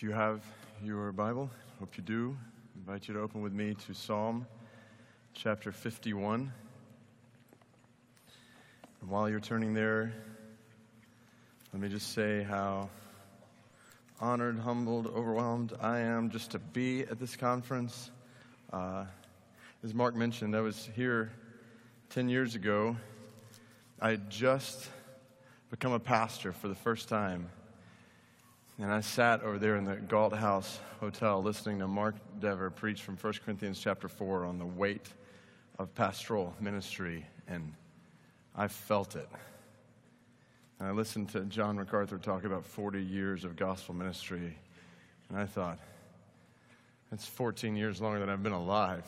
If you have your Bible, hope you do, I invite you to open with me to Psalm chapter 51. And while you're turning there, let me just say how honored, humbled, overwhelmed I am just to be at this conference. As Mark mentioned, I was here 10 years ago. I had just become a pastor for the first time. And I sat over there in the Galt House Hotel listening to Mark Dever preach from 1 Corinthians chapter 4 on the weight of pastoral ministry, and I felt it. And I listened to John MacArthur talk about 40 years of gospel ministry, and I thought, that's 14 years longer than I've been alive.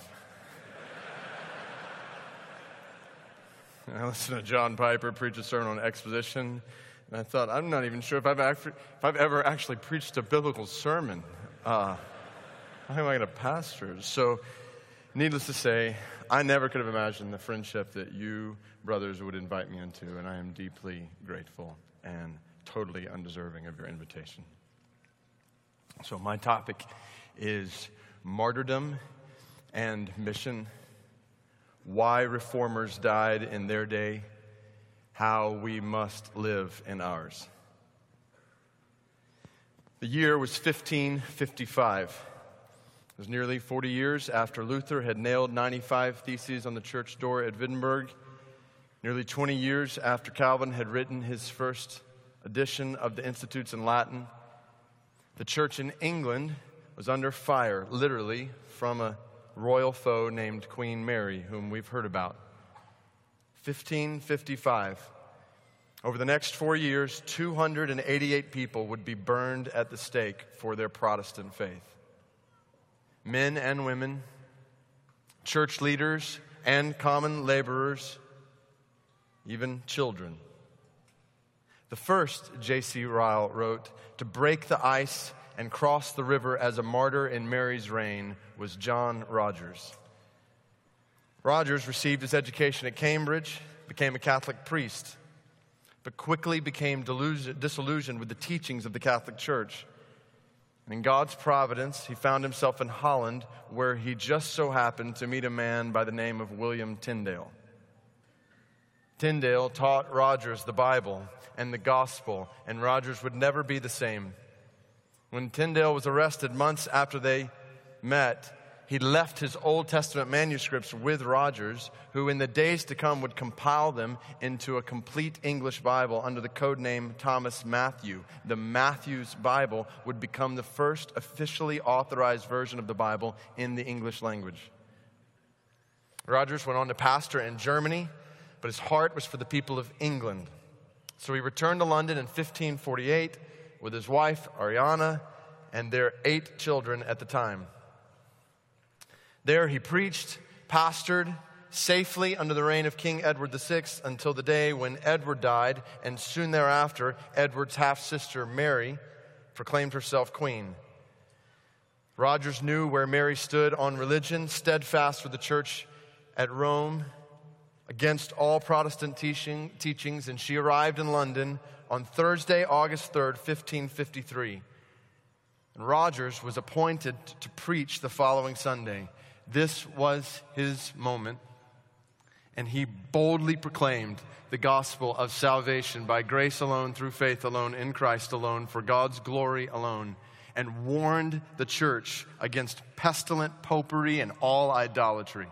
And I listened to John Piper preach a sermon on exposition, and I thought, I'm not even sure if I've ever actually preached a biblical sermon. How am I going to pastor? So, needless to say, I never could have imagined the friendship that you brothers would invite me into, and I am deeply grateful and totally undeserving of your invitation. So my topic is martyrdom and mission, why reformers died in their day, how we must live in ours. The year was 1555. It was nearly 40 years after Luther had nailed 95 theses on the church door at Wittenberg, nearly 20 years after Calvin had written his first edition of the Institutes in Latin. The church in England was under fire, literally, from a royal foe named Queen Mary, whom we've heard about. 1555. Over the next 4 years, 288 people would be burned at the stake for their Protestant faith. Men and women, church leaders and common laborers, even children. The first, J.C. Ryle wrote, to break the ice and cross the river as a martyr in Mary's reign was John Rogers. Rogers received his education at Cambridge, became a Catholic priest, but quickly became disillusioned with the teachings of the Catholic Church. And in God's providence, he found himself in Holland, where he just so happened to meet a man by the name of William Tyndale. Tyndale taught Rogers the Bible and the gospel, and Rogers would never be the same. When Tyndale was arrested months after they met, he left his Old Testament manuscripts with Rogers, who in the days to come would compile them into a complete English Bible under the code name Thomas Matthew. The Matthew's Bible would become the first officially authorized version of the Bible in the English language. Rogers went on to pastor in Germany, but his heart was for the people of England. So he returned to London in 1548 with his wife, Ariana, and their 8 children at the time. There he preached, pastored safely under the reign of King Edward VI until the day when Edward died, and soon thereafter, Edward's half-sister Mary proclaimed herself queen. Rogers knew where Mary stood on religion, steadfast with the church at Rome against all Protestant teachings, and she arrived in London on Thursday, August 3rd, 1553. And Rogers was appointed to preach the following Sunday. This was his moment, and he boldly proclaimed the gospel of salvation by grace alone, through faith alone, in Christ alone, for God's glory alone, and warned the church against pestilent popery and all idolatry.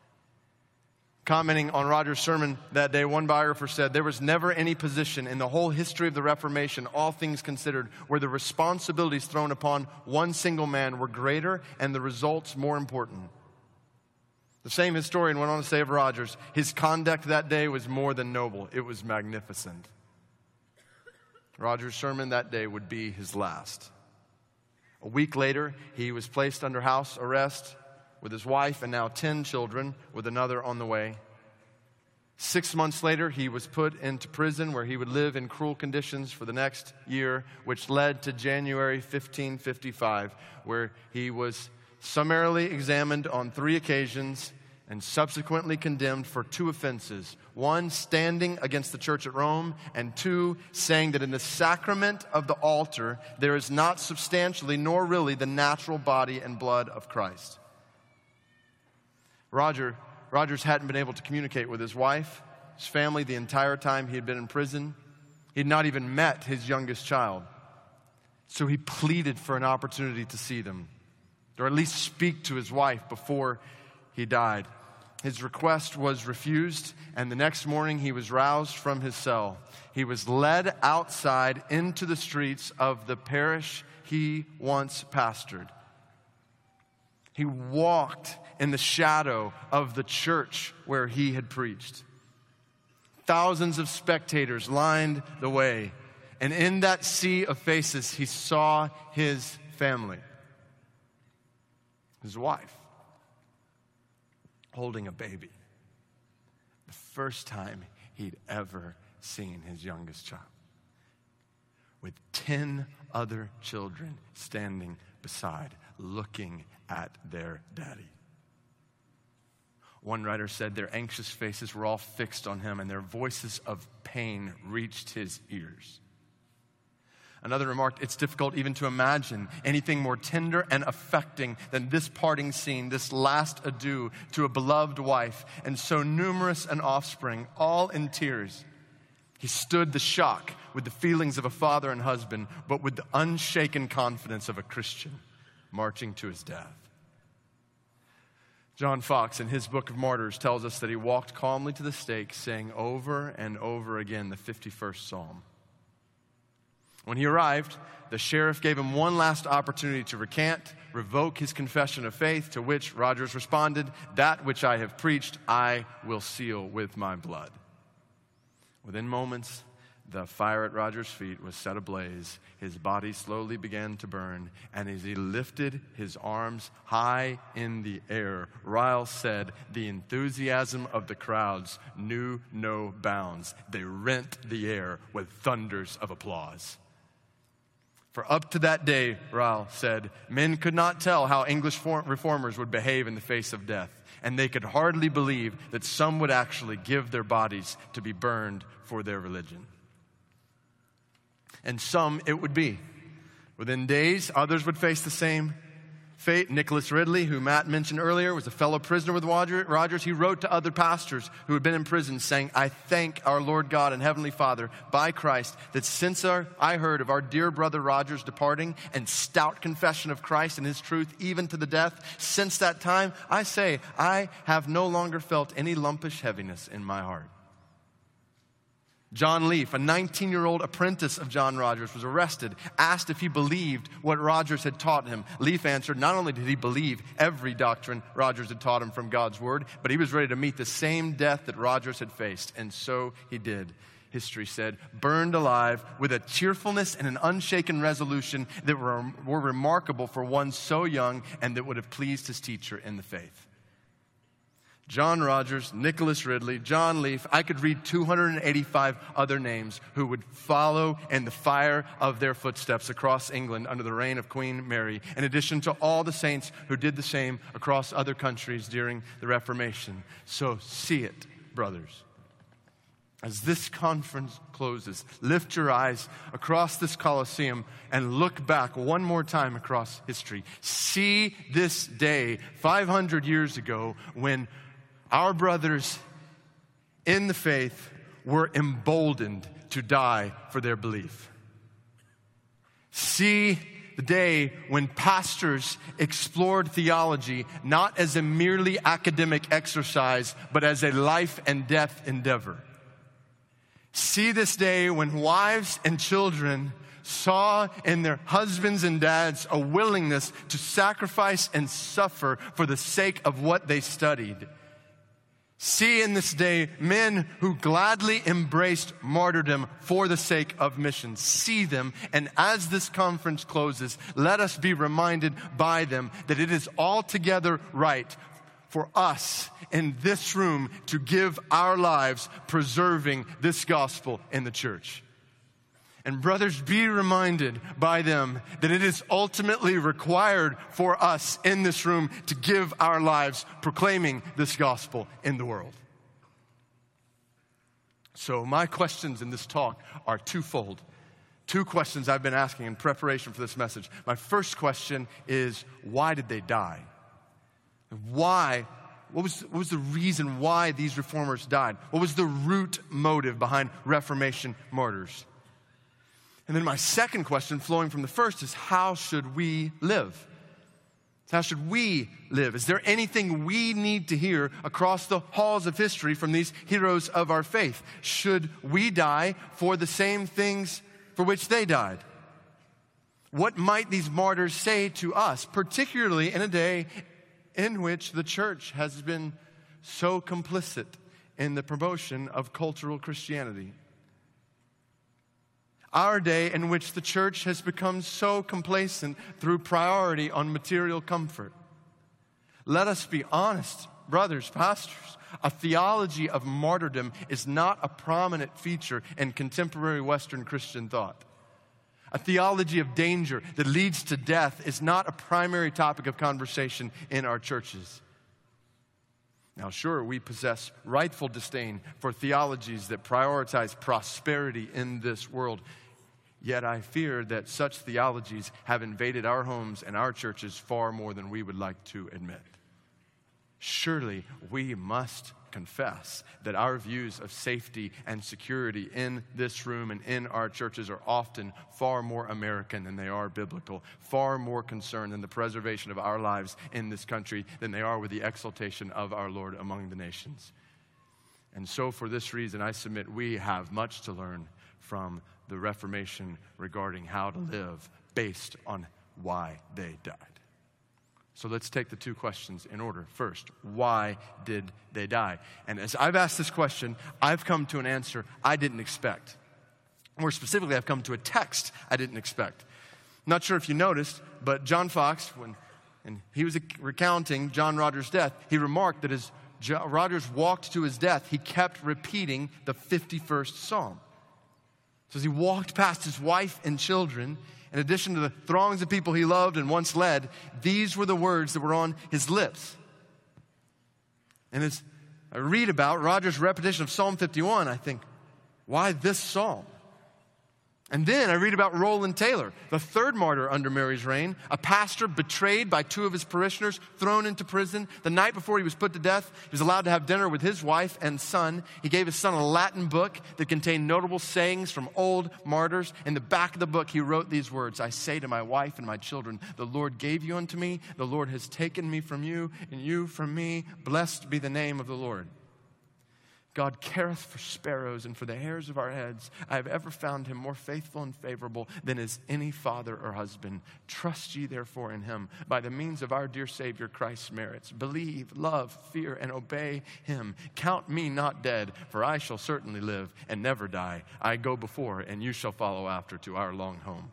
Commenting on Rogers' sermon that day, one biographer said, "There was never any position in the whole history of the Reformation, all things considered, where the responsibilities thrown upon one single man were greater and the results more important." The same historian went on to say of Rogers, his conduct that day was more than noble. It was magnificent. Rogers' sermon that day would be his last. A week later, he was placed under house arrest with his wife and now 10 children, with another on the way. 6 months later, he was put into prison where he would live in cruel conditions for the next year, which led to January 1555, where he was summarily examined on 3 occasions and subsequently condemned for 2 offenses. 1, standing against the church at Rome, and 2, saying that in the sacrament of the altar there is not substantially nor really the natural body and blood of Christ. Rogers hadn't been able to communicate with his wife, his family, the entire time he had been in prison. He had not even met his youngest child. So he pleaded for an opportunity to see them, or at least speak to his wife before he died. His request was refused, and the next morning he was roused from his cell. He was led outside into the streets of the parish he once pastored. He walked in the shadow of the church where he had preached. Thousands of spectators lined the way, and in that sea of faces he saw his family, his wife, holding a baby. The first time he'd ever seen his youngest child, with 10 other children standing beside, looking at their daddy. One writer said their anxious faces were all fixed on him, and their voices of pain reached his ears. Another remarked, it's difficult even to imagine anything more tender and affecting than this parting scene, this last adieu to a beloved wife and so numerous an offspring, all in tears. He stood the shock with the feelings of a father and husband, but with the unshaken confidence of a Christian marching to his death. John Fox, in his Book of Martyrs, tells us that he walked calmly to the stake, saying over and over again the 51st Psalm. When he arrived, the sheriff gave him one last opportunity to recant, revoke his confession of faith, to which Rogers responded, "That which I have preached, I will seal with my blood." Within moments, the fire at Rogers' feet was set ablaze. His body slowly began to burn, and as he lifted his arms high in the air, Ryle said, the enthusiasm of the crowds knew no bounds. They rent the air with thunders of applause. For up to that day, Ryle said, men could not tell how English reformers would behave in the face of death, and they could hardly believe that some would actually give their bodies to be burned for their religion. And some it would be. Within days, others would face the same fate. Nicholas Ridley, who Matt mentioned earlier, was a fellow prisoner with Rogers. He wrote to other pastors who had been in prison saying, I thank our Lord God and Heavenly Father by Christ that since I heard of our dear brother Rogers departing and stout confession of Christ and his truth even to the death, since that time, I say, I have no longer felt any lumpish heaviness in my heart. John Leaf, a 19-year-old apprentice of John Rogers, was arrested, asked if he believed what Rogers had taught him. Leaf answered, not only did he believe every doctrine Rogers had taught him from God's word, but he was ready to meet the same death that Rogers had faced, and so he did. History said, burned alive with a cheerfulness and an unshaken resolution that were remarkable for one so young and that would have pleased his teacher in the faith. John Rogers, Nicholas Ridley, John Leaf, I could read 285 other names who would follow in the fire of their footsteps across England under the reign of Queen Mary, in addition to all the saints who did the same across other countries during the Reformation. So see it, brothers. As this conference closes, lift your eyes across this Colosseum and look back one more time across history. See this day, 500 years ago, when our brothers in the faith were emboldened to die for their belief. See the day when pastors explored theology not as a merely academic exercise, but as a life and death endeavor. See this day when wives and children saw in their husbands and dads a willingness to sacrifice and suffer for the sake of what they studied. See in this day men who gladly embraced martyrdom for the sake of missions. See them, and as this conference closes, let us be reminded by them that it is altogether right for us in this room to give our lives preserving this gospel in the church. And brothers, be reminded by them that it is ultimately required for us in this room to give our lives proclaiming this gospel in the world. So my questions in this talk are twofold. Two questions I've been asking in preparation for this message. My first question is, why did they die? Why? What was the reason why these reformers died? What was the root motive behind Reformation martyrs? And then my second question, flowing from the first, is how should we live? How should we live? Is there anything we need to hear across the halls of history from these heroes of our faith? Should we die for the same things for which they died? What might these martyrs say to us, particularly in a day in which the church has been so complicit in the promotion of cultural Christianity? Our day in which the church has become so complacent through priority on material comfort. Let us be honest, brothers, pastors. A theology of martyrdom is not a prominent feature in contemporary Western Christian thought. A theology of danger that leads to death is not a primary topic of conversation in our churches. Now, sure, we possess rightful disdain for theologies that prioritize prosperity in this world. Yet I fear that such theologies have invaded our homes and our churches far more than we would like to admit. Surely we must confess that our views of safety and security in this room and in our churches are often far more American than they are biblical, far more concerned in the preservation of our lives in this country than they are with the exaltation of our Lord among the nations. And so for this reason, I submit we have much to learn from the Reformation regarding how to live based on why they died. So let's take the two questions in order. First, why did they die? And as I've asked this question, I've come to an answer I didn't expect. More specifically, I've come to a text I didn't expect. Not sure if you noticed, but John Fox, when he was recounting John Rogers' death, he remarked that as Rogers walked to his death, he kept repeating the 51st Psalm. So as he walked past his wife and children, in addition to the throngs of people he loved and once led, these were the words that were on his lips. And as I read about Rogers' repetition of Psalm 51, I think, why this psalm? And then I read about Roland Taylor, the third martyr under Mary's reign, a pastor betrayed by two of his parishioners, thrown into prison. The night before he was put to death, he was allowed to have dinner with his wife and son. He gave his son a Latin book that contained notable sayings from old martyrs. In the back of the book, he wrote these words, "I say to my wife and my children, the Lord gave you unto me, the Lord has taken me from you, and you from me. Blessed be the name of the Lord. God careth for sparrows and for the hairs of our heads. I have ever found him more faithful and favorable than is any father or husband. Trust ye therefore in him by the means of our dear Savior Christ's merits. Believe, love, fear, and obey him. Count me not dead, for I shall certainly live and never die. I go before, and you shall follow after to our long home."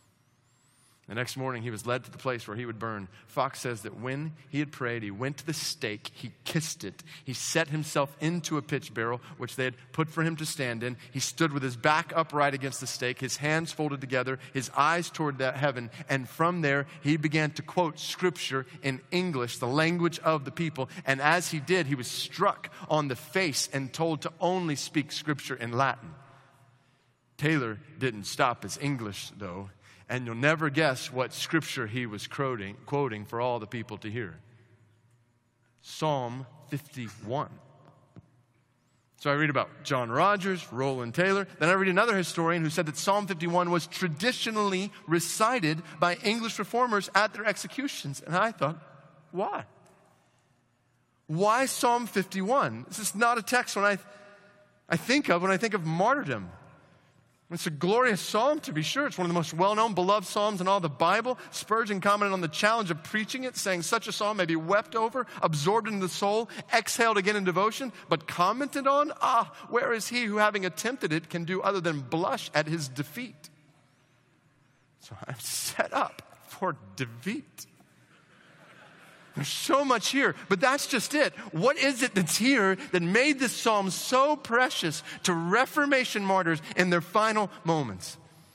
The next morning, he was led to the place where he would burn. Fox says that when he had prayed, he went to the stake, he kissed it. He set himself into a pitch barrel, which they had put for him to stand in. He stood with his back upright against the stake, his hands folded together, his eyes toward that heaven. And from there, he began to quote scripture in English, the language of the people. And as he did, he was struck on the face and told to only speak scripture in Latin. Taylor didn't stop his English, though. And you'll never guess what scripture he was quoting for all the people to hear. Psalm 51. So I read about John Rogers, Roland Taylor. Then I read another historian who said that Psalm 51 was traditionally recited by English reformers at their executions. And I thought, why? Why Psalm 51? This is not a text when I think of martyrdom. It's a glorious psalm, to be sure. It's one of the most well-known, beloved psalms in all the Bible. Spurgeon commented on the challenge of preaching it, saying such a psalm may be wept over, absorbed into the soul, exhaled again in devotion, but commented on, where is he who, having attempted it, can do other than blush at his defeat? So I'm set up for defeat. There's so much here, but that's just it. What is it that's here that made this psalm so precious to Reformation martyrs in their final moments?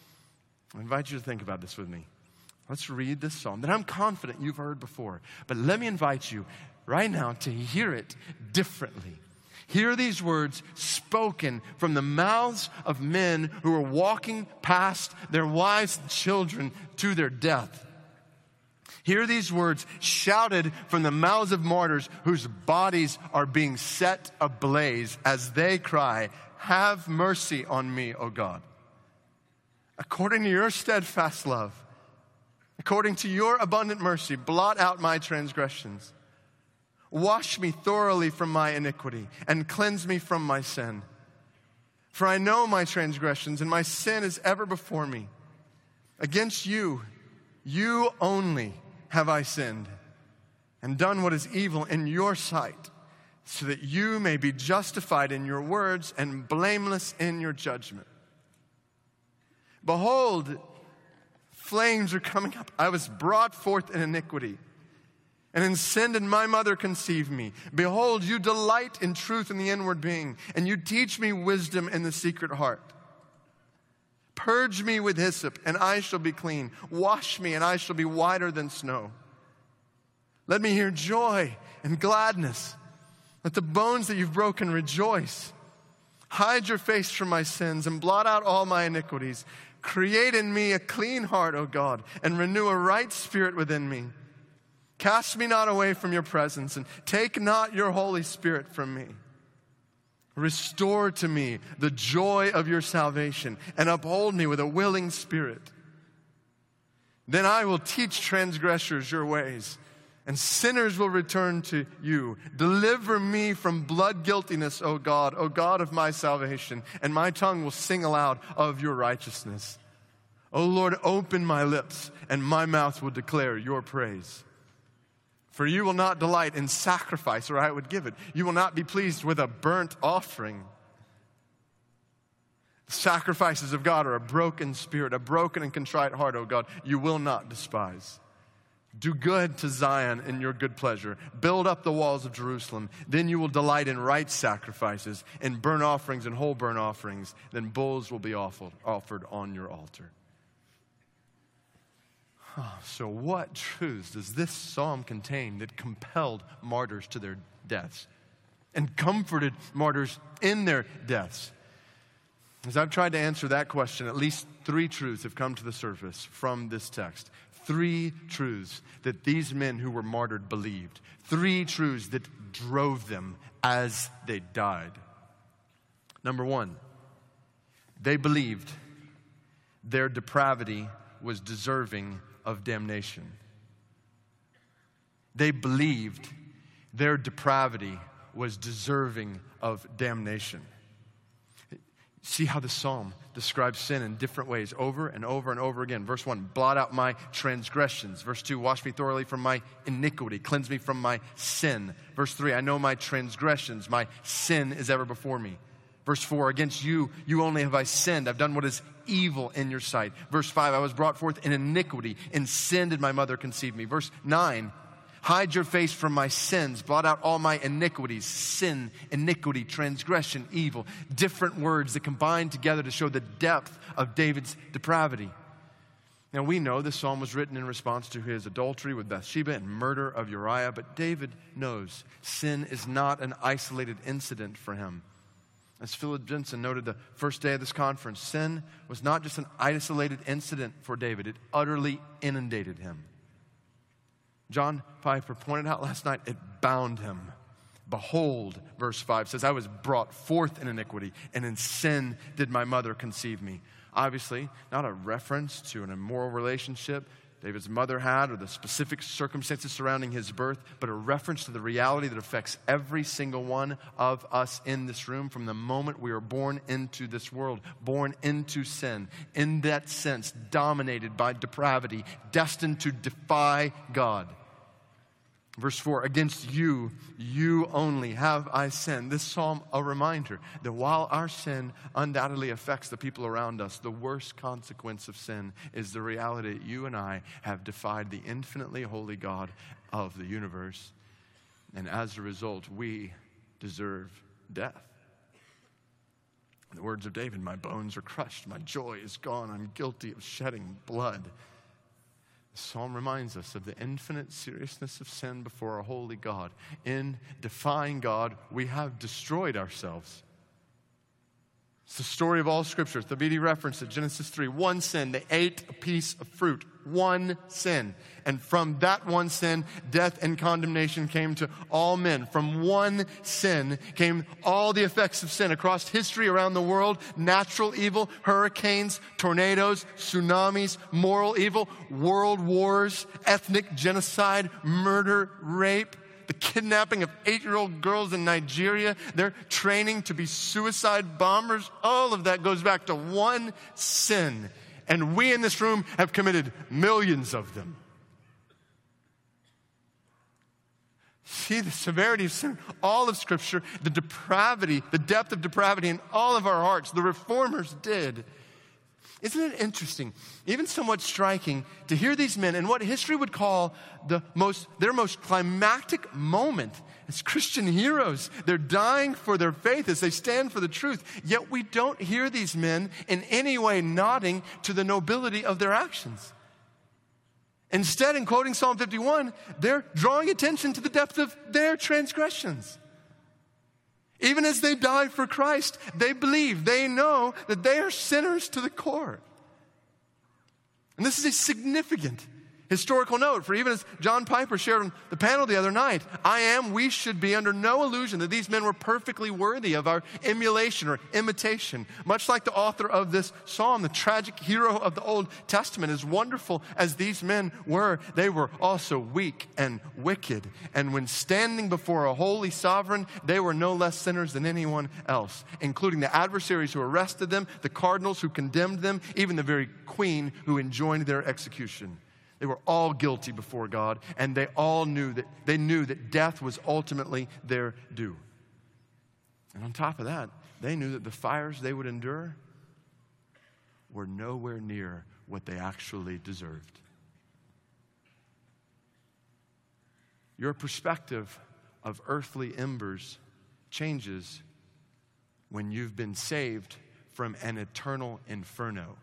I invite you to think about this with me. Let's read this psalm that I'm confident you've heard before. But let me invite you right now to hear it differently. Hear these words spoken from the mouths of men who are walking past their wives and children to their death. Hear these words shouted from the mouths of martyrs whose bodies are being set ablaze as they cry, "Have mercy on me, O God. According to your steadfast love, according to your abundant mercy, blot out my transgressions. Wash me thoroughly from my iniquity and cleanse me from my sin. For I know my transgressions and my sin is ever before me. Against you, you only have I sinned and done what is evil in your sight, so that you may be justified in your words and blameless in your judgment. Behold, flames are coming up. I was brought forth in iniquity, and in sin did my mother conceive me. Behold, you delight in truth in the inward being, and you teach me wisdom in the secret heart. Purge me with hyssop, and I shall be clean. Wash me, and I shall be whiter than snow. Let me hear joy and gladness. Let the bones that you've broken rejoice. Hide your face from my sins and blot out all my iniquities. Create in me a clean heart, O God, and renew a right spirit within me. Cast me not away from your presence, and take not your Holy Spirit from me. Restore to me the joy of your salvation, and uphold me with a willing spirit. Then I will teach transgressors your ways, and sinners will return to you. Deliver me from blood guiltiness, O God of my salvation, and my tongue will sing aloud of your righteousness. O Lord, open my lips, and my mouth will declare your praise. For you will not delight in sacrifice, or I would give it. You will not be pleased with a burnt offering. The sacrifices of God are a broken spirit, a broken and contrite heart, O God, you will not despise. Do good to Zion in your good pleasure. Build up the walls of Jerusalem. Then you will delight in right sacrifices, in burnt offerings and whole burnt offerings. Then bulls will be offered on your altar. So what truths does this psalm contain that compelled martyrs to their deaths and comforted martyrs in their deaths? As I've tried to answer that question, at least 3 truths have come to the surface from this text. 3 truths that these men who were martyred believed. 3 truths that drove them as they died. Number 1, they believed their depravity was deserving of damnation. They believed their depravity was deserving of damnation. See how the psalm describes sin in different ways over and over and over again. Verse 1, blot out my transgressions. Verse 2, wash me thoroughly from my iniquity. Cleanse me from my sin. Verse 3, I know my transgressions. My sin is ever before me. Verse 4, against you, you only have I sinned. I've done what is evil in your sight. Verse 5, I was brought forth in iniquity. In sin did my mother conceive me. Verse 9, hide your face from my sins. Blot out all my iniquities. Sin, iniquity, transgression, evil. Different words that combine together to show the depth of David's depravity. Now we know this psalm was written in response to his adultery with Bathsheba and murder of Uriah, but David knows sin is not an isolated incident for him. As Philip Jensen noted the first day of this conference, sin was not just an isolated incident for David. It utterly inundated him. John Piper pointed out last night, it bound him. Behold, verse 5 says, I was brought forth in iniquity, and in sin did my mother conceive me. Obviously, not a reference to an immoral relationship David's mother had or the specific circumstances surrounding his birth, but a reference to the reality that affects every single one of us in this room from the moment we are born into this world, born into sin, in that sense, dominated by depravity, destined to defy God. Verse 4, against you, you only have I sinned. This psalm, a reminder that while our sin undoubtedly affects the people around us, the worst consequence of sin is the reality that you and I have defied the infinitely holy God of the universe. And as a result, we deserve death. The words of David, my bones are crushed, my joy is gone, I'm guilty of shedding blood. The psalm reminds us of the infinite seriousness of sin before a holy God. In defying God, we have destroyed ourselves. It's the story of all Scripture. It's the BD reference at Genesis 3. One sin, they ate a piece of fruit. One sin. And from that one sin, death and condemnation came to all men. From one sin came all the effects of sin across history around the world. Natural evil, hurricanes, tornadoes, tsunamis, moral evil, world wars, ethnic genocide, murder, rape. The kidnapping of 8-year-old girls in Nigeria, their training to be suicide bombers, all of that goes back to one sin. And we in this room have committed millions of them. See the severity of sin, all of Scripture, the depravity, the depth of depravity in all of our hearts. The reformers did. Isn't it interesting, even somewhat striking, to hear these men in what history would call their most climactic moment as Christian heroes? They're dying for their faith as they stand for the truth. Yet we don't hear these men in any way nodding to the nobility of their actions. Instead, in quoting Psalm 51, they're drawing attention to the depth of their transgressions. Even as they die for Christ, they believe, they know that they are sinners to the core. And this is a significant historical note, for even as John Piper shared on the panel the other night, we should be under no illusion that these men were perfectly worthy of our emulation or imitation. Much like the author of this psalm, the tragic hero of the Old Testament, as wonderful as these men were, they were also weak and wicked. And when standing before a holy sovereign, they were no less sinners than anyone else, including the adversaries who arrested them, the cardinals who condemned them, even the very queen who enjoined their execution. They were all guilty before God, and they all knew that death was ultimately their due. And on top of that, they knew that the fires they would endure were nowhere near what they actually deserved. Your perspective of earthly embers changes when you've been saved from an eternal inferno.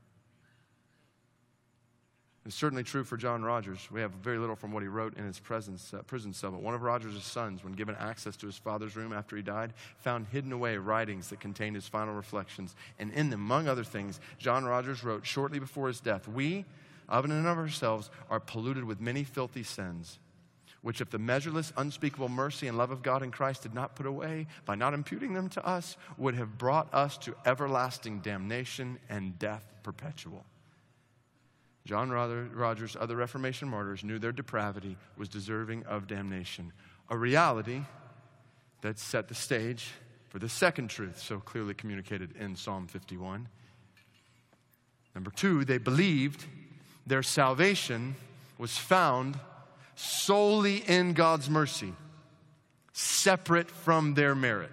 It's certainly true for John Rogers. We have very little from what he wrote in his prison cell. But one of Rogers' sons, when given access to his father's room after he died, found hidden away writings that contained his final reflections. And in them, among other things, John Rogers wrote shortly before his death, "We, of and of ourselves, are polluted with many filthy sins, which if the measureless, unspeakable mercy and love of God in Christ did not put away, by not imputing them to us, would have brought us to everlasting damnation and death perpetual." John Rogers, other Reformation martyrs, knew their depravity was deserving of damnation, a reality that set the stage for the second truth so clearly communicated in Psalm 51. Number two, they believed their salvation was found solely in God's mercy, separate from their merit.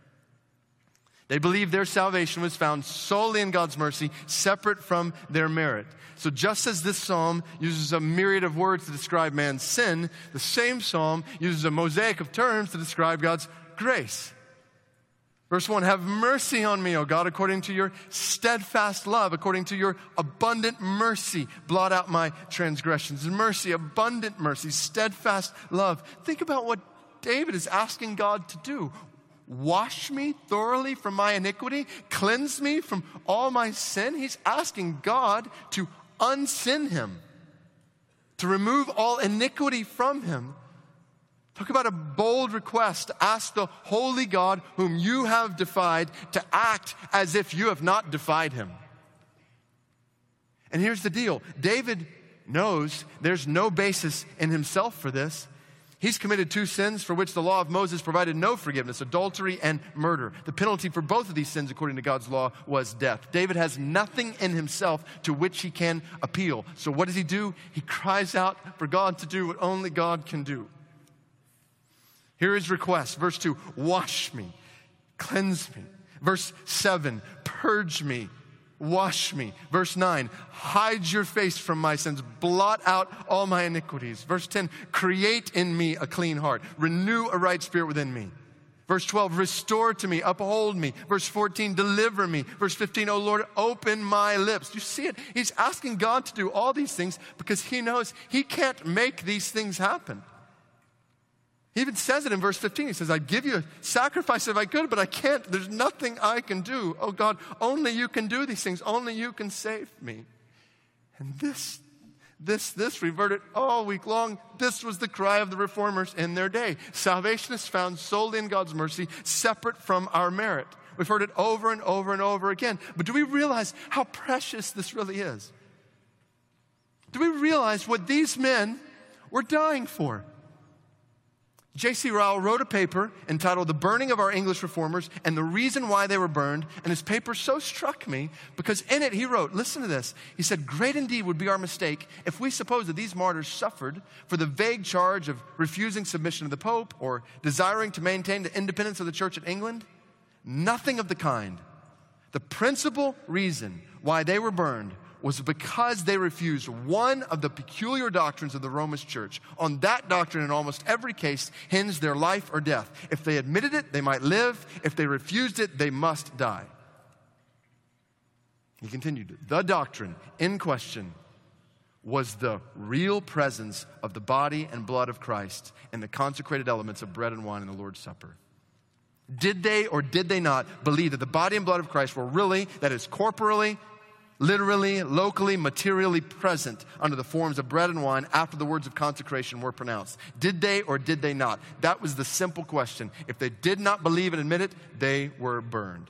They believed their salvation was found solely in God's mercy, separate from their merit. So just as this psalm uses a myriad of words to describe man's sin, the same psalm uses a mosaic of terms to describe God's grace. Verse 1, "Have mercy on me, O God, according to your steadfast love, according to your abundant mercy, blot out my transgressions." Mercy, abundant mercy, steadfast love. Think about what David is asking God to do. Wash me thoroughly from my iniquity, cleanse me from all my sin. He's asking God to unsin him, to remove all iniquity from him. Talk about a bold request to ask the holy God whom you have defied to act as if you have not defied him. And here's the deal. David knows there's no basis in himself for this. He's committed two sins for which the law of Moses provided no forgiveness, adultery and murder. The penalty for both of these sins, according to God's law, was death. David has nothing in himself to which he can appeal. So what does he do? He cries out for God to do what only God can do. Here is his request. Verse 2, "Wash me, cleanse me." Verse 7, "Purge me, wash me." Verse 9, "Hide your face from my sins, blot out all my iniquities." Verse 10, "Create in me a clean heart, renew a right spirit within me." Verse 12, restore to me, uphold me. Verse 14, deliver me. Verse 15, oh Lord, open my lips. Do you see it? He's asking God to do all these things because he knows he can't make these things happen. He even says it in verse 15. He says, I'd give you a sacrifice if I could, but I can't. There's nothing I can do. Oh God, only you can do these things. Only you can save me. And this reverted all week long. This was the cry of the reformers in their day. Salvation is found solely in God's mercy, separate from our merit. We've heard it over and over and over again. But do we realize how precious this really is? Do we realize what these men were dying for? J.C. Ryle wrote a paper entitled The Burning of Our English Reformers and the Reason Why They Were Burned. And his paper so struck me because in it he wrote, listen to this. He said, great indeed would be our mistake if we suppose that these martyrs suffered for the vague charge of refusing submission to the Pope or desiring to maintain the independence of the Church in England. Nothing of the kind. The principal reason why they were burned was because they refused one of the peculiar doctrines of the Roman Church. On that doctrine, in almost every case, hinged their life or death. If they admitted it, they might live. If they refused it, they must die. He continued, the doctrine in question was the real presence of the body and blood of Christ and the consecrated elements of bread and wine in the Lord's Supper. Did they or did they not believe that the body and blood of Christ were really, that is corporally, literally, locally, materially present under the forms of bread and wine after the words of consecration were pronounced? Did they or did they not? That was the simple question. If they did not believe and admit it, they were burned.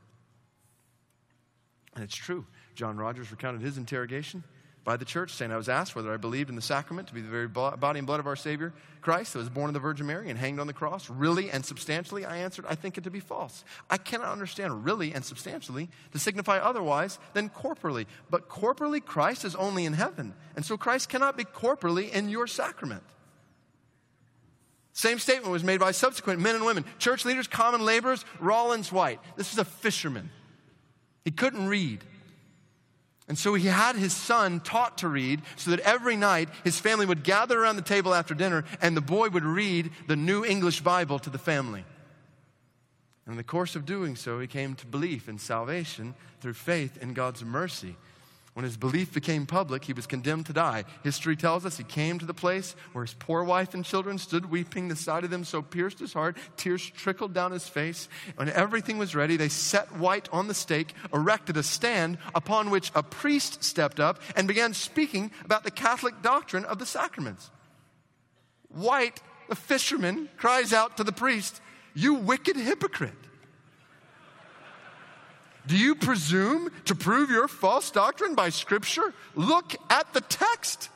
And it's true. John Rogers recounted his interrogation by the church, saying, I was asked whether I believed in the sacrament to be the very body and blood of our Savior, Christ, that was born of the Virgin Mary and hanged on the cross. Really and substantially, I answered, I think it to be false. I cannot understand really and substantially to signify otherwise than corporally. But corporally, Christ is only in heaven. And so Christ cannot be corporally in your sacrament. Same statement was made by subsequent men and women. Church leaders, common laborers, Rollins White. This was a fisherman. He couldn't read. And so he had his son taught to read so that every night his family would gather around the table after dinner and the boy would read the New English Bible to the family. And in the course of doing so, he came to belief in salvation through faith in God's mercy. When his belief became public, he was condemned to die. History tells us he came to the place where his poor wife and children stood weeping. The sight of them so pierced his heart. Tears trickled down his face. When everything was ready, they set White on the stake, erected a stand upon which a priest stepped up and began speaking about the Catholic doctrine of the sacraments. White, the fisherman, cries out to the priest, "You wicked hypocrite! Do you presume to prove your false doctrine by Scripture? Look at the text."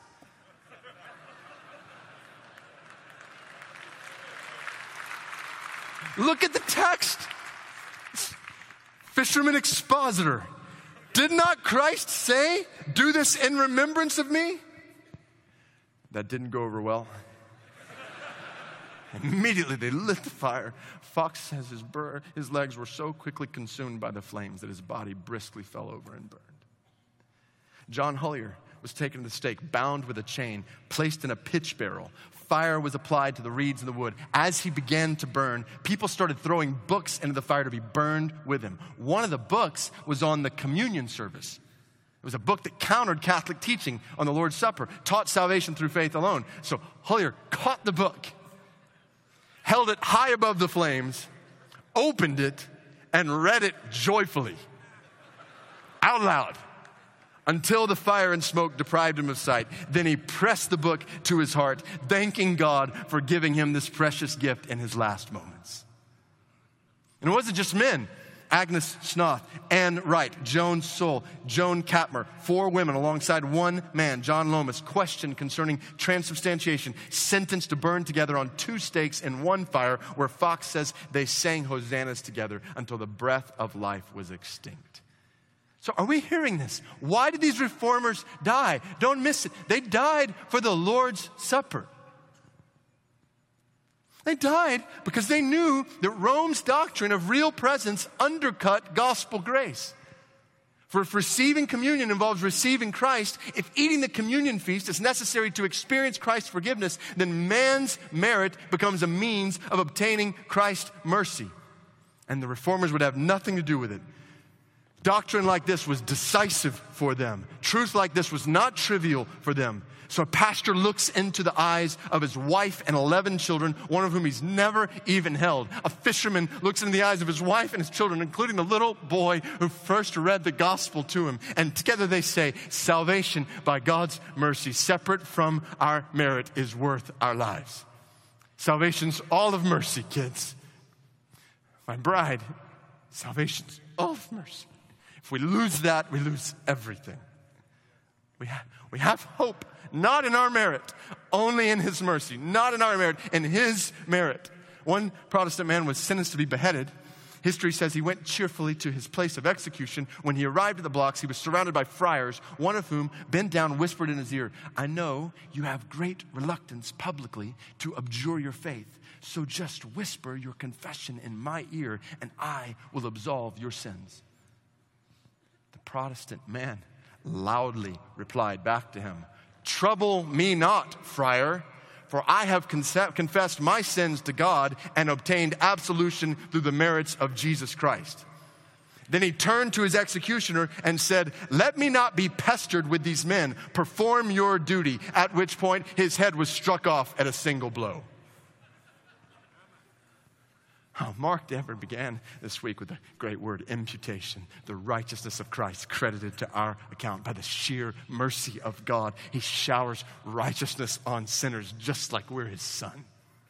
Look at the text. Fisherman expositor. Did not Christ say, "Do this in remembrance of me"? That didn't go over well. Immediately they lit the fire. Fox says his legs were so quickly consumed by the flames that his body briskly fell over and burned. John Hullier was taken to the stake, bound with a chain, placed in a pitch barrel. Fire was applied to the reeds in the wood. As he began to burn, people started throwing books into the fire to be burned with him. One of the books was on the communion service. It was a book that countered Catholic teaching on the Lord's Supper, taught salvation through faith alone. So Hullier caught the book, held it high above the flames, opened it, and read it joyfully, out loud, until the fire and smoke deprived him of sight. Then he pressed the book to his heart, thanking God for giving him this precious gift in his last moments. And it wasn't just men. Agnes Snoth, Anne Wright, Joan Soule, Joan Katmer, 4 women alongside 1 man, John Lomas, questioned concerning transubstantiation, sentenced to burn together on 2 stakes in one fire, where Fox says they sang hosannas together until the breath of life was extinct. So are we hearing this? Why did these reformers die? Don't miss it. They died for the Lord's Supper. They died because they knew that Rome's doctrine of real presence undercut gospel grace. For if receiving communion involves receiving Christ, if eating the communion feast is necessary to experience Christ's forgiveness, then man's merit becomes a means of obtaining Christ's mercy. And the reformers would have nothing to do with it. Doctrine like this was decisive for them. Truth like this was not trivial for them. So a pastor looks into the eyes of his wife and 11 children, one of whom he's never even held. A fisherman looks into the eyes of his wife and his children, including the little boy who first read the gospel to him. And together they say, salvation by God's mercy, separate from our merit, is worth our lives. Salvation's all of mercy, kids. My bride, salvation's all of mercy. If we lose that, we lose everything. We have hope, not in our merit, only in his mercy. Not in our merit, in his merit. One Protestant man was sentenced to be beheaded. History says he went cheerfully to his place of execution. When he arrived at the blocks, he was surrounded by friars, one of whom, bent down, whispered in his ear, "I know you have great reluctance publicly to abjure your faith, so just whisper your confession in my ear, and I will absolve your sins." The Protestant man loudly replied back to him, "Trouble me not, friar, for I have confessed my sins to God and obtained absolution through the merits of Jesus Christ." Then he turned to his executioner and said, "Let me not be pestered with these men. Perform your duty," at which point his head was struck off at a single blow. Oh, Mark Dever began this week with the great word, imputation, the righteousness of Christ credited to our account by the sheer mercy of God. He showers righteousness on sinners just like we're his son.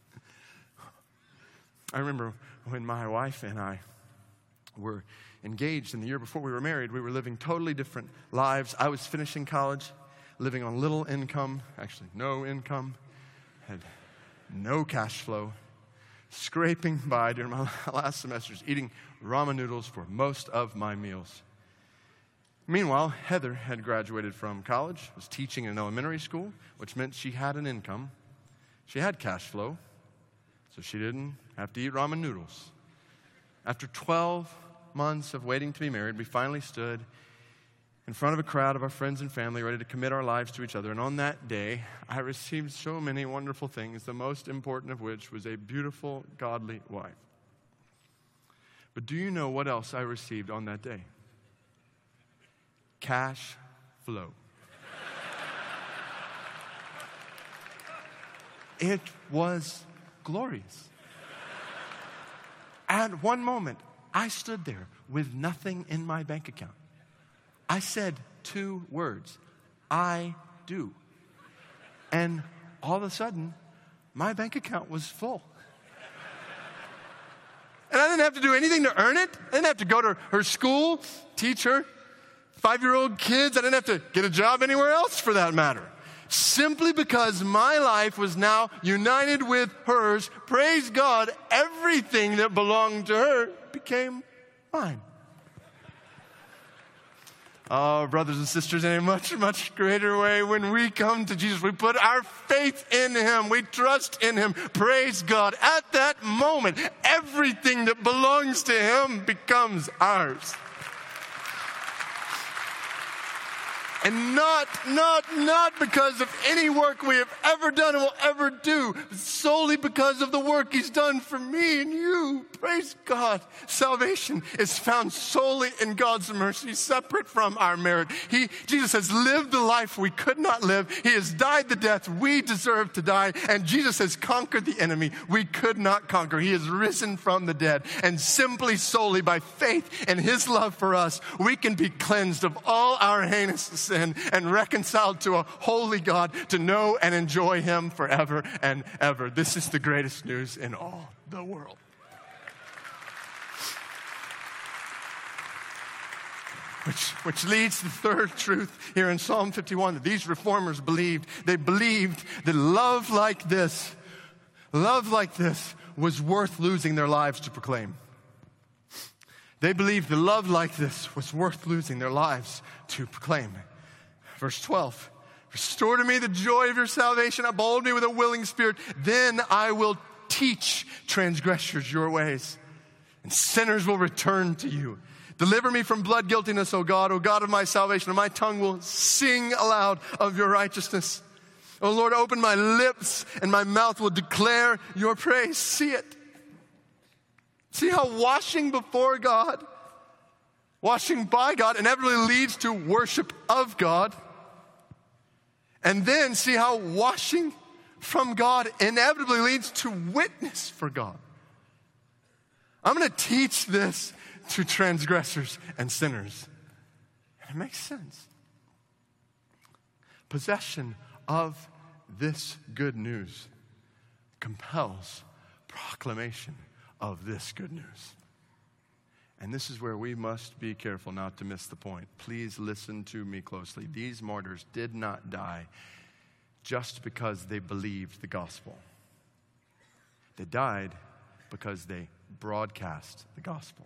I remember when my wife and I were engaged, in the year before we were married, we were living totally different lives. I was finishing college, living on little income, actually no income, had no cash flow, scraping by during my last semesters, eating ramen noodles for most of my meals. Meanwhile, Heather had graduated from college, was teaching in an elementary school, which meant she had an income. She had cash flow, so she didn't have to eat ramen noodles. After 12 months of waiting to be married, we finally stood in front of a crowd of our friends and family ready to commit our lives to each other. And on that day, I received so many wonderful things, the most important of which was a beautiful, godly wife. But do you know what else I received on that day? Cash flow. It was glorious. At one moment, I stood there with nothing in my bank account. I said 2 words, "I do." And all of a sudden, my bank account was full. And I didn't have to do anything to earn it. I didn't have to go to her school, teach her 5-year-old kids. I didn't have to get a job anywhere else for that matter. Simply because my life was now united with hers, praise God, everything that belonged to her became mine. Oh, brothers and sisters, in a much, much greater way, when we come to Jesus, we put our faith in him. We trust in him. Praise God. At that moment, everything that belongs to him becomes ours. And not because of any work we have ever done and will ever do, but solely because of the work he's done for me and you. Praise God. Salvation is found solely in God's mercy, separate from our merit. Jesus has lived the life we could not live. He has died the death we deserve to die. And Jesus has conquered the enemy we could not conquer. He has risen from the dead. And simply, solely by faith in his love for us, we can be cleansed of all our heinous sin and reconciled to a holy God to know and enjoy him forever and ever. This is the greatest news in all the world. Which leads to the third truth here in Psalm 51 that these reformers believed. They believed that love like this was worth losing their lives to proclaim. They believed that love like this was worth losing their lives to proclaim. Verse 12, restore to me the joy of your salvation, uphold me with a willing spirit, then I will teach transgressors your ways, and sinners will return to you. Deliver me from blood guiltiness, O God of my salvation, and my tongue will sing aloud of your righteousness. O Lord, open my lips, and my mouth will declare your praise. See it. See how washing before God, washing by God, inevitably leads to worship of God. And then see how washing from God inevitably leads to witness for God. I'm going to teach this to transgressors and sinners. And it makes sense. Possession of this good news compels proclamation of this good news. And this is where we must be careful not to miss the point. Please listen to me closely. These martyrs did not die just because they believed the gospel. They died because they broadcast the gospel.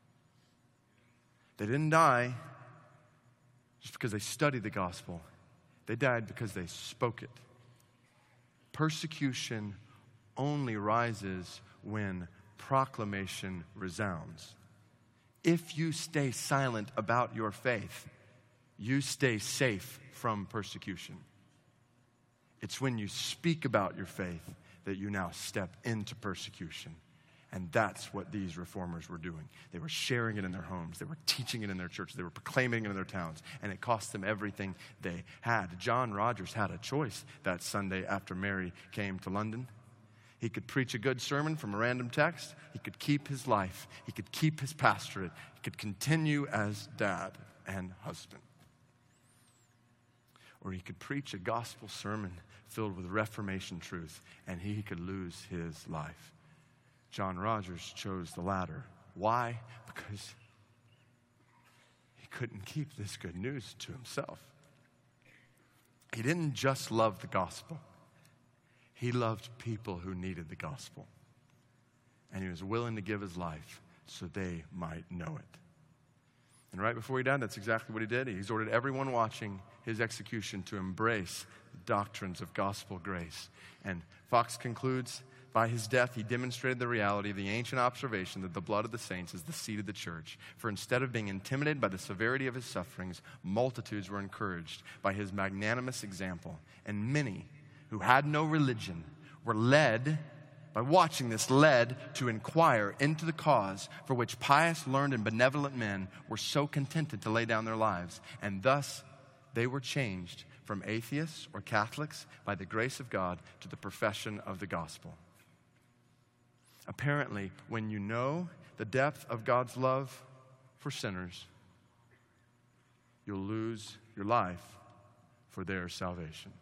They didn't die just because they studied the gospel. They died because they spoke it. Persecution only rises when proclamation resounds. If you stay silent about your faith, you stay safe from persecution. It's when you speak about your faith that you now step into persecution. And that's what these reformers were doing. They were sharing it in their homes. They were teaching it in their churches. They were proclaiming it in their towns. And it cost them everything they had. John Rogers had a choice that Sunday after Mary came to London. He could preach a good sermon from a random text. He could keep his life. He could keep his pastorate. He could continue as dad and husband. Or he could preach a gospel sermon filled with Reformation truth, and he could lose his life. John Rogers chose the latter. Why? Because he couldn't keep this good news to himself. He didn't just love the gospel. He loved people who needed the gospel. And he was willing to give his life so they might know it. And right before he died, that's exactly what he did. He exhorted everyone watching his execution to embrace the doctrines of gospel grace. And Fox concludes, by his death, he demonstrated the reality of the ancient observation that the blood of the saints is the seed of the church. For instead of being intimidated by the severity of his sufferings, multitudes were encouraged by his magnanimous example. And many who had no religion were led to inquire into the cause for which pious, learned, and benevolent men were so contented to lay down their lives. And thus they were changed from atheists or Catholics by the grace of God to the profession of the gospel. Apparently, when you know the depth of God's love for sinners, you'll lose your life for their salvation.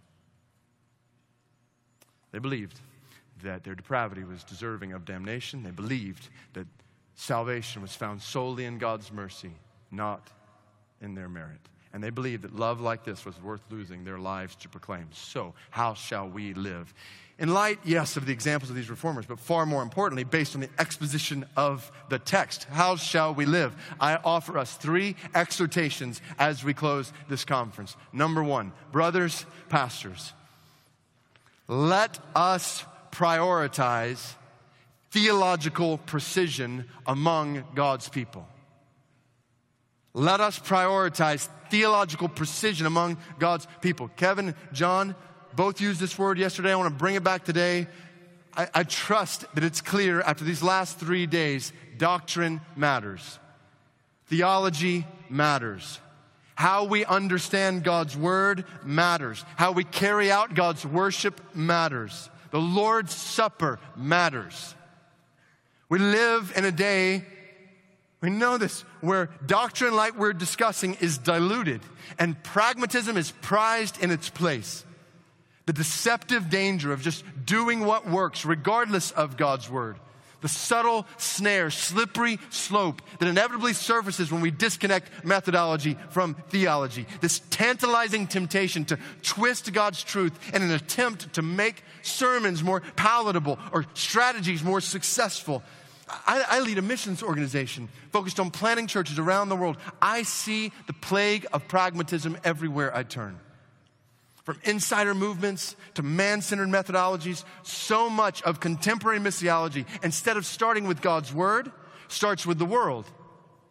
They believed that their depravity was deserving of damnation. They believed that salvation was found solely in God's mercy, not in their merit. And they believed that love like this was worth losing their lives to proclaim. So, how shall we live? In light, yes, of the examples of these reformers, but far more importantly, based on the exposition of the text, how shall we live? I offer us 3 exhortations as we close this conference. Number 1, brothers, pastors, let us prioritize theological precision among God's people. Let us prioritize theological precision among God's people. Kevin, John, both used this word yesterday. I want to bring it back today. I trust that it's clear after these last 3 days, doctrine matters. Theology matters. How we understand God's word matters. How we carry out God's worship matters. The Lord's Supper matters. We live in a day, we know this, where doctrine like we're discussing is diluted and pragmatism is prized in its place. The deceptive danger of just doing what works regardless of God's word. The subtle snare, slippery slope that inevitably surfaces when we disconnect methodology from theology. This tantalizing temptation to twist God's truth in an attempt to make sermons more palatable or strategies more successful. I lead a missions organization focused on planting churches around the world. I see the plague of pragmatism everywhere I turn. From insider movements to man-centered methodologies, so much of contemporary missiology, instead of starting with God's word, starts with the world.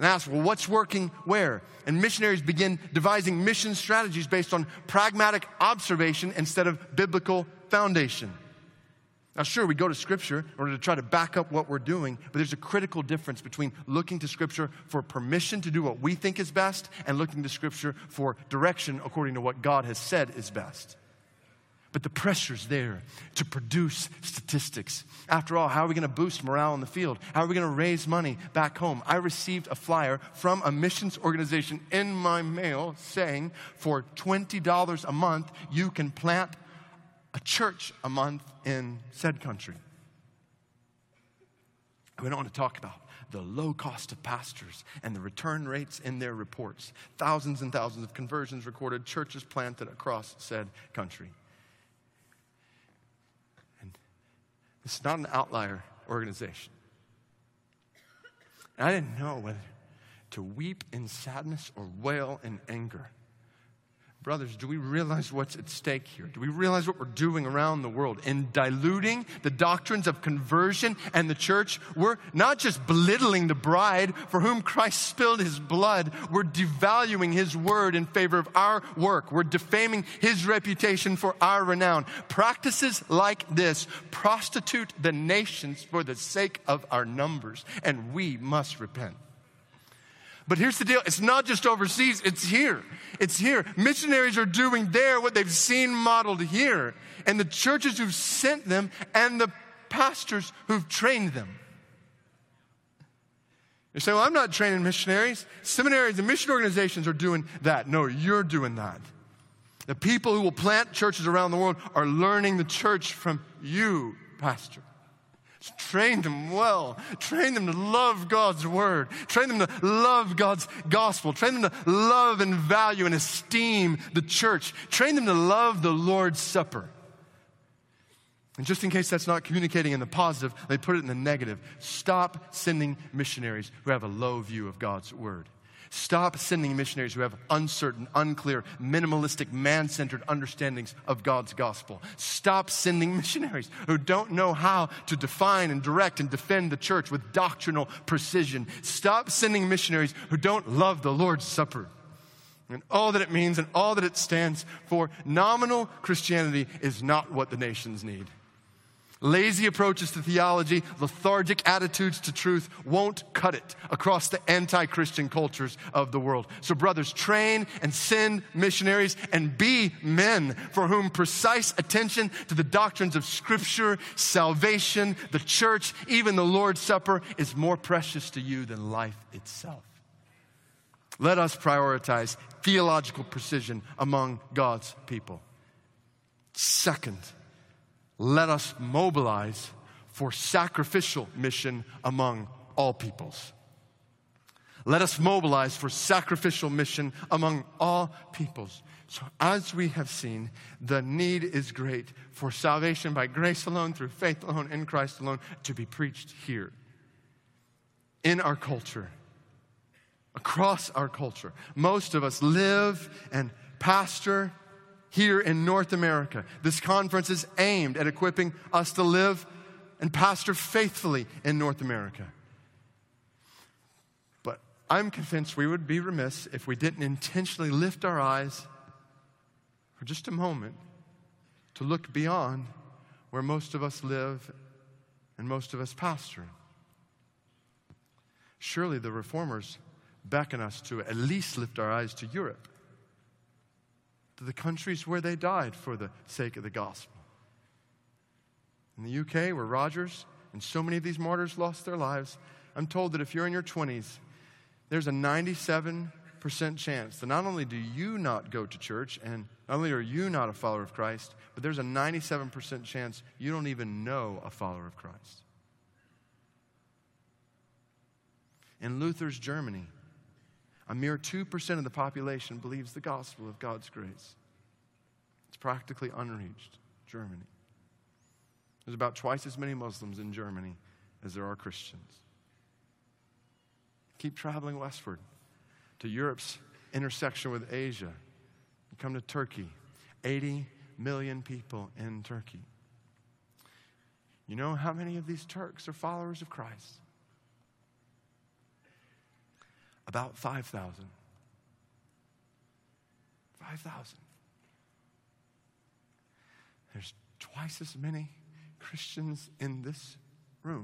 and ask, well, what's working where? And missionaries begin devising mission strategies based on pragmatic observation instead of biblical foundation. Now, sure, we go to Scripture in order to try to back up what we're doing, but there's a critical difference between looking to Scripture for permission to do what we think is best and looking to Scripture for direction according to what God has said is best. But the pressure's there to produce statistics. After all, how are we going to boost morale in the field? How are we going to raise money back home? I received a flyer from a missions organization in my mail saying for $20 a month, you can plant a church a month in said country. We don't want to talk about the low cost of pastors and the return rates in their reports. Thousands and thousands of conversions recorded, churches planted across said country. And it's not an outlier organization. And I didn't know whether to weep in sadness or wail in anger. Brothers, do we realize what's at stake here? Do we realize what we're doing around the world? In diluting the doctrines of conversion and the church, we're not just belittling the bride for whom Christ spilled his blood, we're devaluing his word in favor of our work. We're defaming his reputation for our renown. Practices like this prostitute the nations for the sake of our numbers, and we must repent. But here's the deal. It's not just overseas. It's here. It's here. Missionaries are doing there what they've seen modeled here. And the churches who've sent them and the pastors who've trained them. You say, well, I'm not training missionaries. Seminaries and mission organizations are doing that. No, you're doing that. The people who will plant churches around the world are learning the church from you, pastor. Train them well. Train them to love God's word. Train them to love God's gospel. Train them to love and value and esteem the church. Train them to love the Lord's Supper. And just in case that's not communicating in the positive, they put it in the negative. Stop sending missionaries who have a low view of God's word. Stop sending missionaries who have uncertain, unclear, minimalistic, man-centered understandings of God's gospel. Stop sending missionaries who don't know how to define and direct and defend the church with doctrinal precision. Stop sending missionaries who don't love the Lord's Supper and all that it means and all that it stands for. Nominal Christianity is not what the nations need. Lazy approaches to theology, lethargic attitudes to truth won't cut it across the anti-Christian cultures of the world. So brothers, train and send missionaries and be men for whom precise attention to the doctrines of Scripture, salvation, the church, even the Lord's Supper is more precious to you than life itself. Let us prioritize theological precision among God's people. Second, let us mobilize for sacrificial mission among all peoples. Let us mobilize for sacrificial mission among all peoples. So as we have seen, the need is great for salvation by grace alone, through faith alone, in Christ alone, to be preached here. In our culture, across our culture. Most of us live and pastor here in North America. This conference is aimed at equipping us to live and pastor faithfully in North America. But I'm convinced we would be remiss if we didn't intentionally lift our eyes for just a moment to look beyond where most of us live and most of us pastor. Surely the reformers beckon us to at least lift our eyes to Europe, to the countries where they died for the sake of the gospel. In the UK, where Rogers and so many of these martyrs lost their lives, I'm told that if you're in your 20s, there's a 97% chance that not only do you not go to church, and not only are you not a follower of Christ, but there's a 97% chance you don't even know a follower of Christ. In Luther's Germany, a mere 2% of the population believes the gospel of God's grace. It's practically unreached, Germany. There's about twice as many Muslims in Germany as there are Christians. Keep traveling westward to Europe's intersection with Asia. You come to Turkey, 80 million people in Turkey. You know how many of these Turks are followers of Christ? About 5,000. 5,000. There's twice as many Christians in this room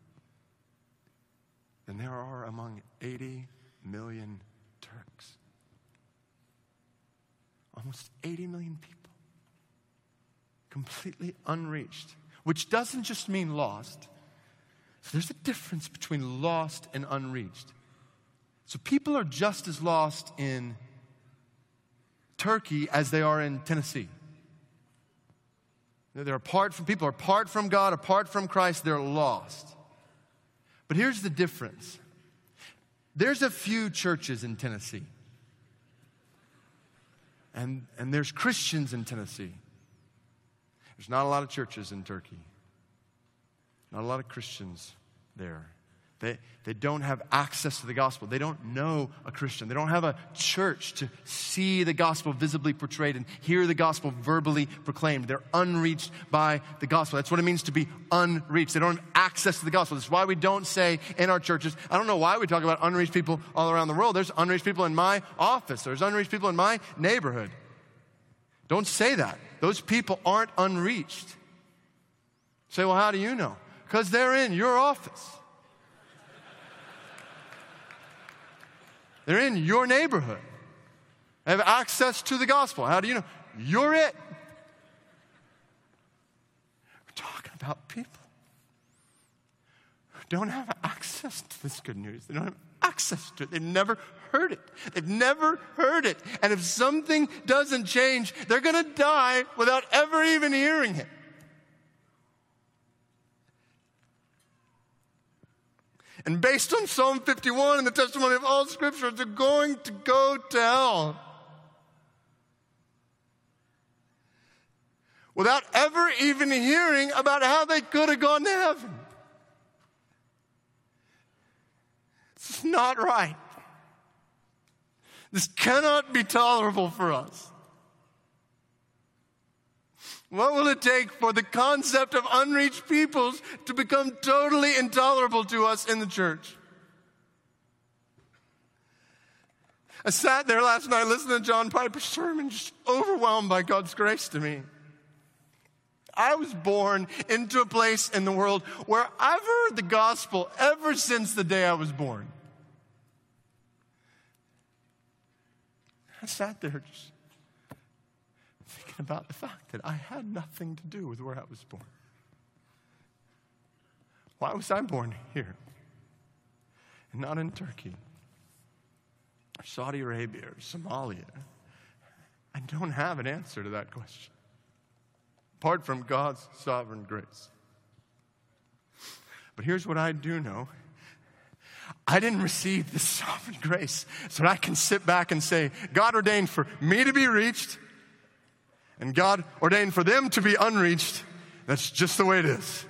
than there are among 80 million Turks. Almost 80 million people. Completely unreached. Which doesn't just mean lost. So there's a difference between lost and unreached. So people are just as lost in Turkey as they are in Tennessee. They're apart from people, apart from God, apart from Christ, they're lost. But here's the difference. There's a few churches in Tennessee. And there's Christians in Tennessee. There's not a lot of churches in Turkey. Not a lot of Christians there. They don't have access to the gospel. They don't know a Christian. They don't have a church to see the gospel visibly portrayed and hear the gospel verbally proclaimed. They're unreached by the gospel. That's what it means to be unreached. They don't have access to the gospel. That's why we don't say in our churches, I don't know why we talk about unreached people all around the world. There's unreached people in my office. There's unreached people in my neighborhood. Don't say that. Those people aren't unreached. Say, well, how do you know? Because they're in your office. They're in your neighborhood. They have access to the gospel. How do you know? You're it. We're talking about people who don't have access to this good news. They don't have access to it. They've never heard it. They've never heard it. And if something doesn't change, they're going to die without ever even hearing it. And based on Psalm 51 and the testimony of all Scripture, they're going to go to hell. Without ever even hearing about how they could have gone to heaven. This is not right. This cannot be tolerable for us. What will it take for the concept of unreached peoples to become totally intolerable to us in the church? I sat there last night listening to John Piper's sermon, just overwhelmed by God's grace to me. I was born into a place in the world where I've heard the gospel ever since the day I was born. I sat there just thinking about the fact that I had nothing to do with where I was born. Why was I born here and not in Turkey or Saudi Arabia or Somalia? I don't have an answer to that question, apart from God's sovereign grace. But here's what I do know. I didn't receive this sovereign grace so that I can sit back and say, God ordained for me to be reached, and God ordained for them to be unreached. That's just the way it is.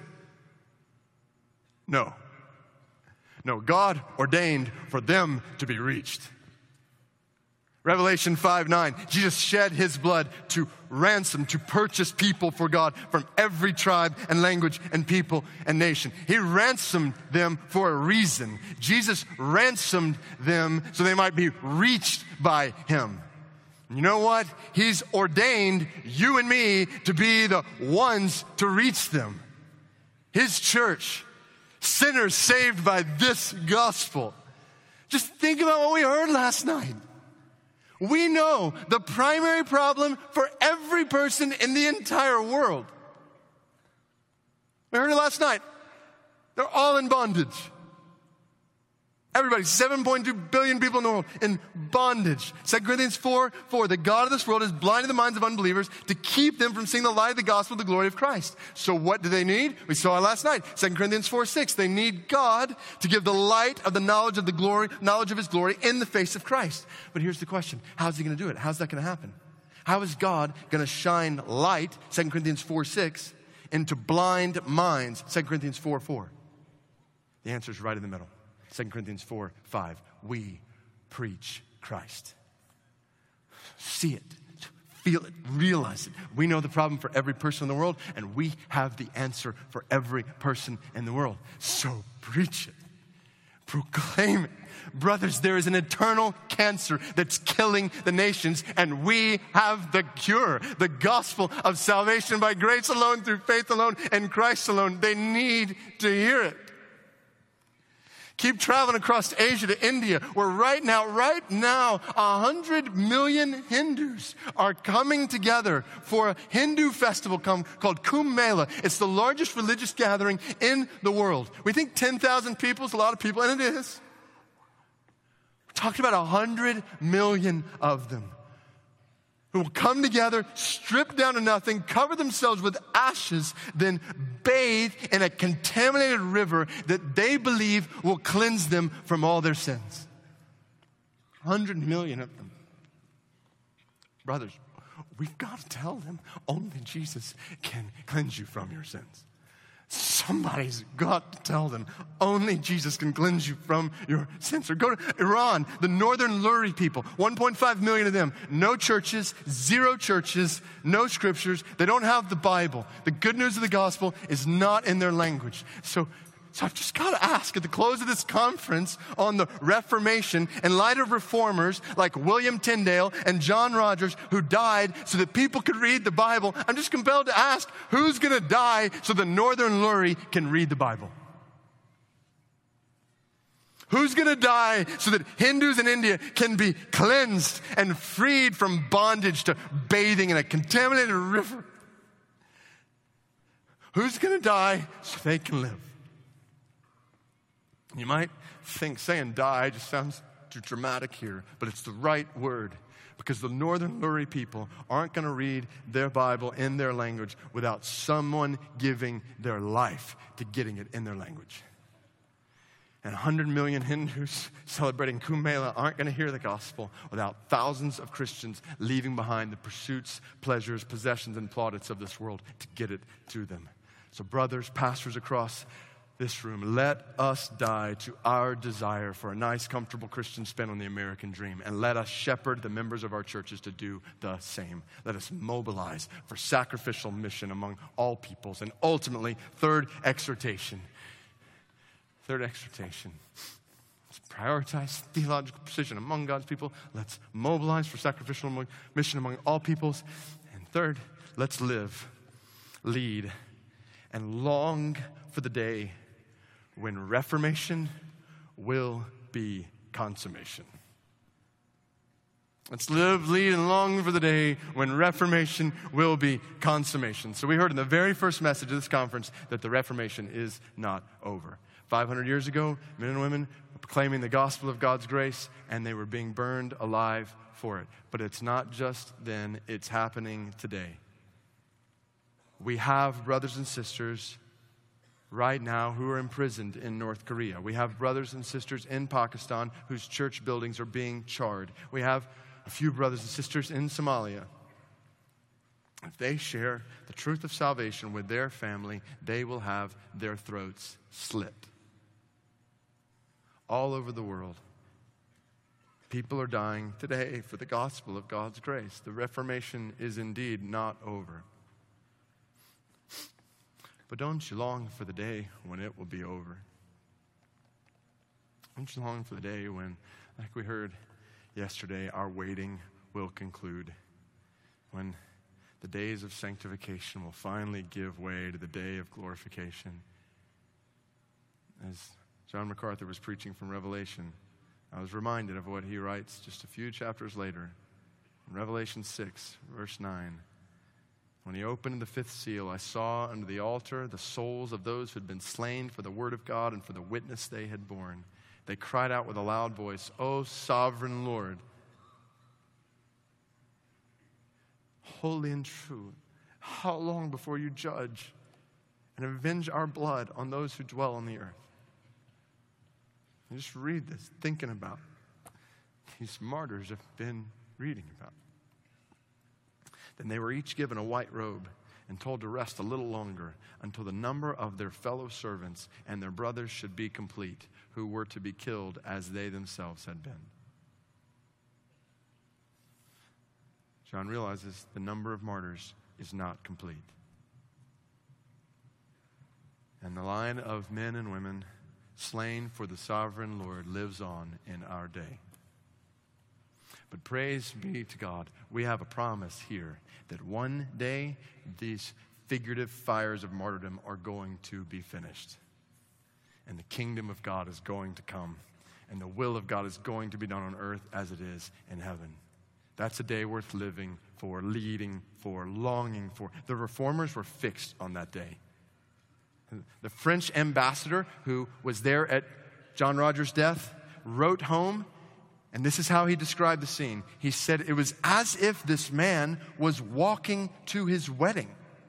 No, God ordained for them to be reached. Revelation 5:9, Jesus shed his blood to ransom, to purchase people for God from every tribe and language and people and nation. He ransomed them for a reason. Jesus ransomed them so they might be reached by him. You know what? He's ordained you and me to be the ones to reach them. His church, sinners saved by this gospel. Just think about what we heard last night. We know the primary problem for every person in the entire world. We heard it last night. They're all in bondage. Everybody, 7.2 billion people in the world in bondage. 2 Corinthians 4:4, the God of this world has blinded the minds of unbelievers to keep them from seeing the light of the gospel of the glory of Christ. So what do they need? We saw it last night. 2 Corinthians 4:6, they need God to give the light of the knowledge of his glory in the face of Christ. But here's the question. How's he going to do it? How's that going to happen? How is God going to shine light, 2 Corinthians 4:6, into blind minds, 2 Corinthians 4:4? The answer is right in the middle. 2 Corinthians 4:5, we preach Christ. See it, feel it, realize it. We know the problem for every person in the world, and we have the answer for every person in the world. So preach it. Proclaim it. Brothers, there is an eternal cancer that's killing the nations, and we have the cure. The gospel of salvation by grace alone, through faith alone, and Christ alone. They need to hear it. Keep traveling across Asia to India, where right now, 100 million Hindus are coming together for a Hindu festival called Kumbh Mela. It's the largest religious gathering in the world. We think 10,000 people is a lot of people, and it is. We're talking about 100 million of them who will come together, strip down to nothing, cover themselves with ashes, then bathe in a contaminated river that they believe will cleanse them from all their sins. 100 million of them. Brothers, we've got to tell them only Jesus can cleanse you from your sins. Somebody's got to tell them only Jesus can cleanse you from your sins. Or go to Iran, the northern Luri people, 1.5 million of them. No churches, 0 churches, no scriptures. They don't have the Bible. The good news of the gospel is not in their language. So I've just got to ask at the close of this conference on the Reformation, in light of reformers like William Tyndale and John Rogers, who died so that people could read the Bible, I'm just compelled to ask, who's going to die so the northern Luri can read the Bible? Who's going to die so that Hindus in India can be cleansed and freed from bondage to bathing in a contaminated river? Who's going to die so they can live? You might think saying die just sounds too dramatic here, but it's the right word, because the northern Luri people aren't going to read their Bible in their language without someone giving their life to getting it in their language. And 100 million Hindus celebrating Kumbh Mela aren't going to hear the gospel without thousands of Christians leaving behind the pursuits, pleasures, possessions, and plaudits of this world to get it to them. So brothers, pastors across this room, let us die to our desire for a nice, comfortable Christian spin on the American dream, and let us shepherd the members of our churches to do the same. Let us mobilize for sacrificial mission among all peoples. And ultimately, third exhortation. Let's prioritize theological precision among God's people. Let's mobilize for sacrificial mission among all peoples. And third, let's live, lead, and long for the day when reformation will be consummation. Let's live, lead, and long for the day when reformation will be consummation. So we heard in the very first message of this conference that the Reformation is not over. 500 years ago, men and women were proclaiming the gospel of God's grace, and they were being burned alive for it. But it's not just then, it's happening today. We have brothers and sisters right now who are imprisoned in North Korea. We have brothers and sisters in Pakistan whose church buildings are being charred. We have a few brothers and sisters in Somalia. If they share the truth of salvation with their family, they will have their throats slit. All over the world, people are dying today for the gospel of God's grace. The Reformation is indeed not over. But don't you long for the day when it will be over? Don't you long for the day when, like we heard yesterday, our waiting will conclude? When the days of sanctification will finally give way to the day of glorification. As John MacArthur was preaching from Revelation, I was reminded of what he writes just a few chapters later. In Revelation 6, verse 9. When he opened the 5th seal, I saw under the altar the souls of those who had been slain for the word of God and for the witness they had borne. They cried out with a loud voice, "O sovereign Lord, holy and true, how long before you judge and avenge our blood on those who dwell on the earth?" And just read this, thinking about these martyrs have been reading about. Then they were each given a white robe and told to rest a little longer until the number of their fellow servants and their brothers should be complete, who were to be killed as they themselves had been. John realizes the number of martyrs is not complete. And the line of men and women slain for the sovereign Lord, lives on in our day. But praise be to God, we have a promise here that one day these figurative fires of martyrdom are going to be finished. And the kingdom of God is going to come. And the will of God is going to be done on earth as it is in heaven. That's a day worth living for, leading for, longing for. The reformers were fixed on that day. The French ambassador who was there at John Rogers' death wrote home, and this is how he described the scene. He said it was as if this man was walking to his wedding.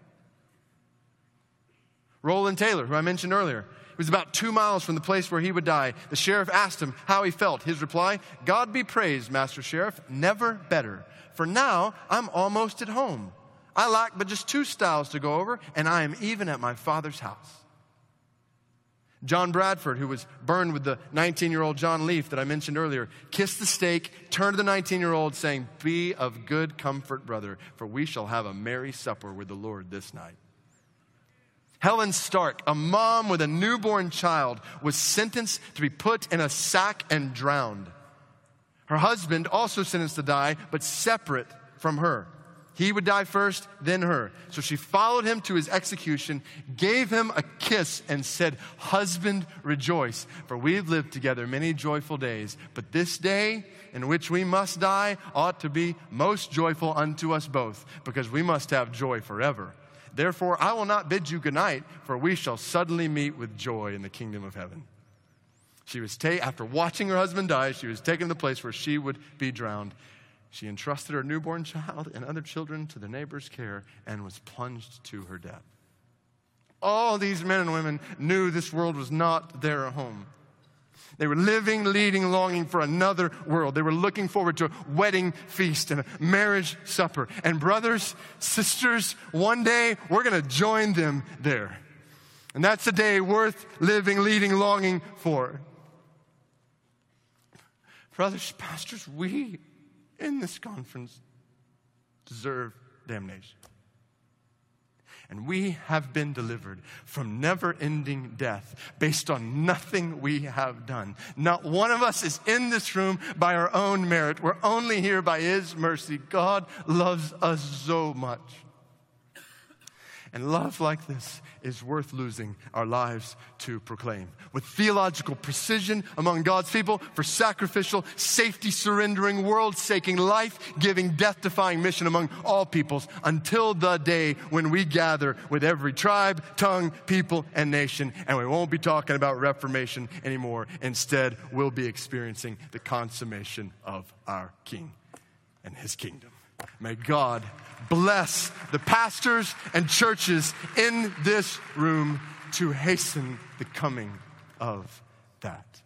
Roland Taylor, who I mentioned earlier, it was about 2 miles from the place where he would die. The sheriff asked him how he felt. His reply, "God be praised, Master Sheriff, never better. For now, I'm almost at home. I lack but just 2 stiles to go over, and I am even at my Father's house." John Bradford, who was burned with the 19-year-old John Leaf that I mentioned earlier, kissed the stake, turned to the 19-year-old saying, "Be of good comfort, brother, for we shall have a merry supper with the Lord this night." Helen Stark, a mom with a newborn child, was sentenced to be put in a sack and drowned. Her husband also sentenced to die, but separate from her. He would die first, then her. So she followed him to his execution, gave him a kiss, and said, "Husband, rejoice, for we've lived together many joyful days. But this day in which we must die ought to be most joyful unto us both, because we must have joy forever. Therefore, I will not bid you good night, for we shall suddenly meet with joy in the kingdom of heaven." She was after watching her husband die, she was taken to the place where she would be drowned. She entrusted her newborn child and other children to the neighbor's care and was plunged to her death. All these men and women knew this world was not their home. They were living, leading, longing for another world. They were looking forward to a wedding feast and a marriage supper. And brothers, sisters, one day we're going to join them there. And that's a day worth living, leading, longing for. Brothers, pastors, we in this conference deserve damnation. And we have been delivered from never-ending death based on nothing we have done. Not one of us is in this room by our own merit. We're only here by His mercy. God loves us so much. And love like this is worth losing our lives to proclaim. With theological precision among God's people for sacrificial, safety-surrendering, world-shaking, life-giving, death-defying mission among all peoples until the day when we gather with every tribe, tongue, people, and nation. And we won't be talking about Reformation anymore. Instead, we'll be experiencing the consummation of our King and His kingdom. May God bless the pastors and churches in this room to hasten the coming of that.